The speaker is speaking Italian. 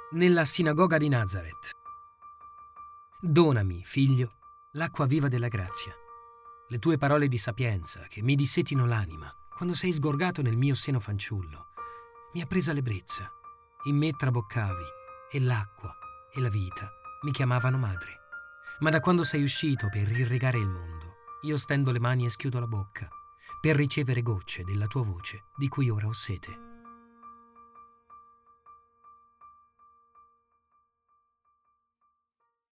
nella sinagoga di Nazareth. Donami, figlio, l'acqua viva della grazia, le tue parole di sapienza che mi dissetino l'anima. Quando sei sgorgato nel mio seno fanciullo, mi ha presa l'ebbrezza, in me traboccavi, e l'acqua e la vita mi chiamavano madre. Ma da quando sei uscito per irrigare il mondo, io stendo le mani e schiudo la bocca, per ricevere gocce della tua voce, di cui ora ho sete.